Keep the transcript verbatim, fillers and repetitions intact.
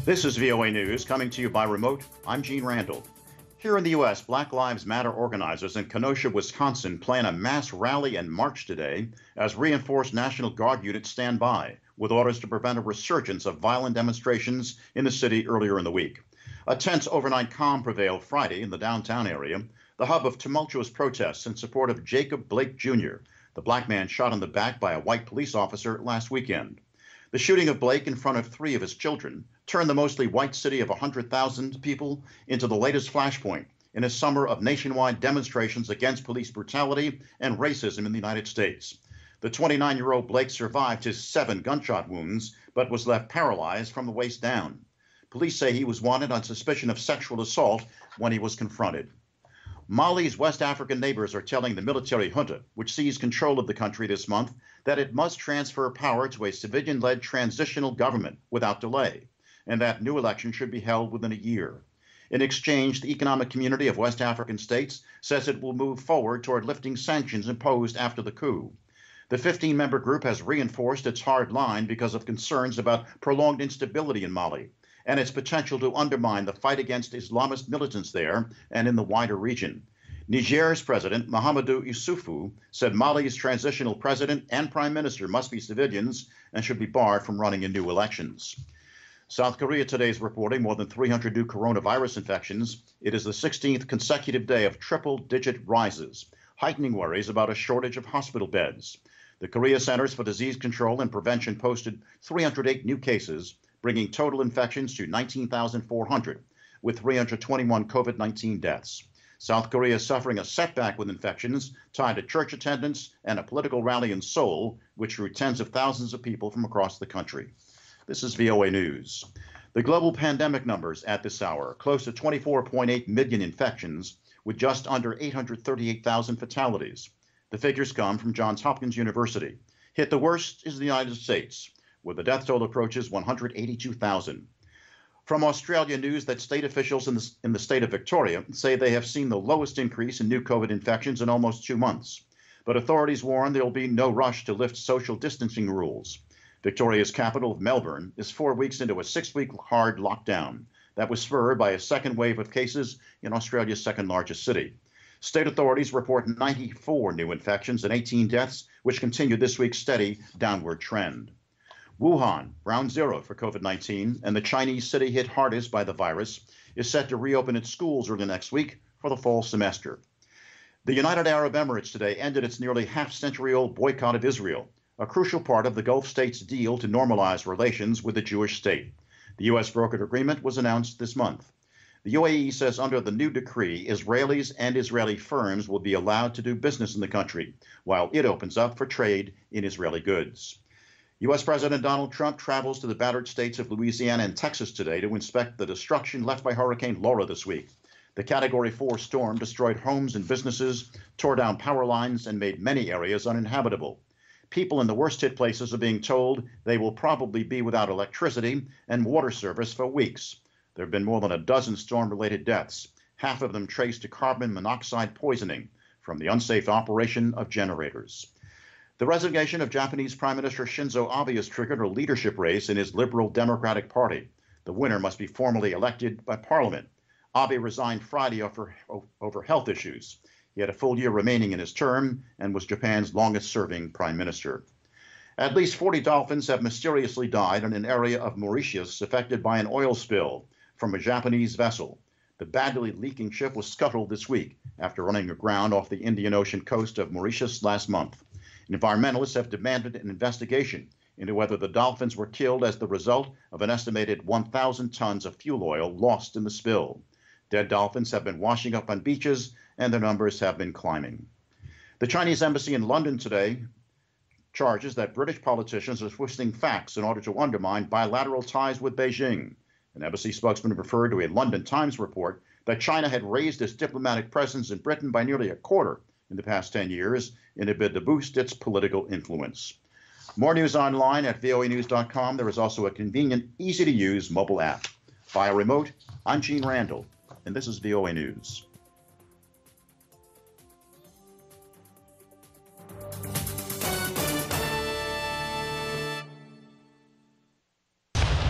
This is V O A News, coming to you by remote. I'm Gene Randall. Here in the U S, Black Lives Matter organizers in Kenosha, Wisconsin, plan a mass rally and march today as reinforced National Guard units stand by, with orders to prevent a resurgence of violent demonstrations in the city earlier in the week. A tense overnight calm prevailed Friday in the downtown area, the hub of tumultuous protests in support of Jacob Blake Junior, the black man shot in the back by a white police officer last weekend. The shooting of Blake in front of three of his children turned the mostly white city of one hundred thousand people into the latest flashpoint in a summer of nationwide demonstrations against police brutality and racism in the United States. The twenty-nine-year-old Blake survived his seven gunshot wounds, but was left paralyzed from the waist down. Police say he was wanted on suspicion of sexual assault when he was confronted. Mali's West African neighbors are telling the military junta, which seized control of the country this month, that it must transfer power to a civilian-led transitional government without delay, and that new elections should be held within a year. In exchange, the Economic Community of West African States says it will move forward toward lifting sanctions imposed after the coup. The fifteen-member group has reinforced its hard line because of concerns about prolonged instability in Mali and its potential to undermine the fight against Islamist militants there and in the wider region. Niger's President Mahamadou Issoufou said Mali's transitional president and prime minister must be civilians and should be barred from running in new elections. South Korea today is reporting more than three hundred new coronavirus infections. It is the sixteenth consecutive day of triple-digit rises, heightening worries about a shortage of hospital beds. The Korea Centers for Disease Control and Prevention posted three hundred eight new cases, bringing total infections to nineteen thousand four hundred, with three hundred twenty-one COVID nineteen deaths. South Korea is suffering a setback with infections tied to church attendance and a political rally in Seoul, which drew tens of thousands of people from across the country. This is V O A News. The global pandemic numbers at this hour, close to twenty-four point eight million infections, with just under eight hundred thirty-eight thousand fatalities. The figures come from Johns Hopkins University. Hit the worst is the United States, where the death toll approaches one hundred eighty-two thousand. From Australia, news that state officials in the, in the state of Victoria say they have seen the lowest increase in new COVID infections in almost two months. But authorities warn there will be no rush to lift social distancing rules. Victoria's capital of Melbourne is four weeks into a six-week hard lockdown that was spurred by a second wave of cases in Australia's second largest city. State authorities report ninety-four new infections and eighteen deaths, which continue this week's steady downward trend. Wuhan, ground zero for COVID nineteen, and the Chinese city hit hardest by the virus, is set to reopen its schools early next week for the fall semester. The United Arab Emirates today ended its nearly half-century-old boycott of Israel, a crucial part of the Gulf states' deal to normalize relations with the Jewish state. The U S brokered agreement was announced this month. The U A E says under the new decree, Israelis and Israeli firms will be allowed to do business in the country, while it opens up for trade in Israeli goods. U S President Donald Trump travels to the battered states of Louisiana and Texas today to inspect the destruction left by Hurricane Laura this week. The Category four storm destroyed homes and businesses, tore down power lines, and made many areas uninhabitable. People in the worst-hit places are being told they will probably be without electricity and water service for weeks. There have been more than a dozen storm-related deaths, half of them traced to carbon monoxide poisoning from the unsafe operation of generators. The resignation of Japanese Prime Minister Shinzo Abe has triggered a leadership race in his Liberal Democratic Party. The winner must be formally elected by Parliament. Abe resigned Friday over, over health issues. He had a full year remaining in his term and was Japan's longest-serving prime minister. At least forty dolphins have mysteriously died in an area of Mauritius affected by an oil spill from a Japanese vessel. The badly leaking ship was scuttled this week after running aground off the Indian Ocean coast of Mauritius last month. Environmentalists have demanded an investigation into whether the dolphins were killed as the result of an estimated one thousand tons of fuel oil lost in the spill. Dead dolphins have been washing up on beaches, and their numbers have been climbing. The Chinese embassy in London today charges that British politicians are twisting facts in order to undermine bilateral ties with Beijing. An embassy spokesman referred to a London Times report that China had raised its diplomatic presence in Britain by nearly a quarter in the past ten years in a bid to boost its political influence. More news online at V O A news dot com. There is also a convenient, easy-to-use mobile app. Via remote, I'm Gene Randall, and this is V O A News.